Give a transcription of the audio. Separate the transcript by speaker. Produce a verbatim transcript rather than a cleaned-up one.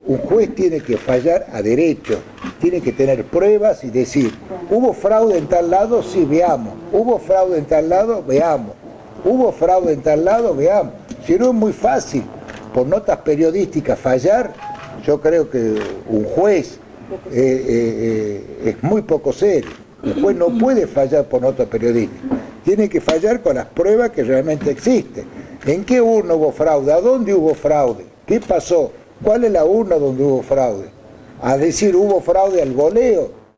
Speaker 1: un juez tiene que fallar a derecho, tiene que tener pruebas y decir, ¿hubo fraude en tal lado? Sí, veamos. ¿Hubo fraude en tal lado? Veamos. ¿Hubo fraude en tal lado? Veamos. Si no es muy fácil, por notas periodísticas fallar, yo creo que un juez eh, eh, eh, es muy poco serio. El juez no puede fallar por nota periodística. Tiene que fallar con las pruebas que realmente existen. ¿En qué urna hubo fraude? ¿A dónde hubo fraude? ¿Qué pasó? ¿Cuál es la urna donde hubo fraude? A decir, hubo fraude al goleo.